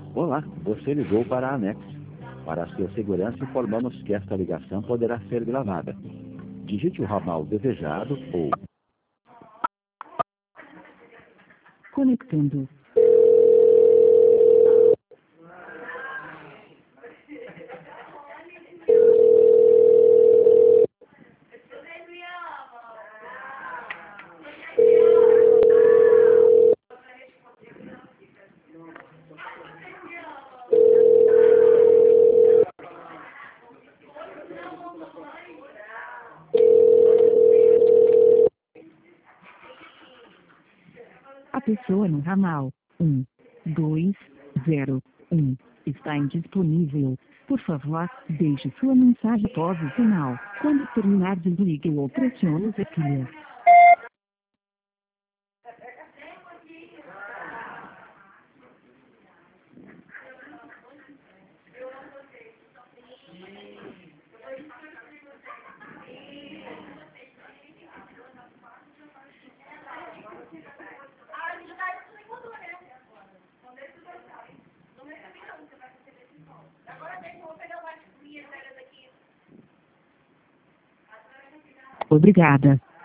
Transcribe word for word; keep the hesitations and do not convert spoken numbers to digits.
Olá, você ligou para a Anex. Para a sua segurança, informamos que esta ligação poderá ser gravada. Digite o ramal desejado ou... Conectando. A pessoa no ramal um, dois, zero, um está indisponível. Por favor, deixe sua mensagem após o sinal. Quando terminar, desligue ou pressione o teclado. Obrigada.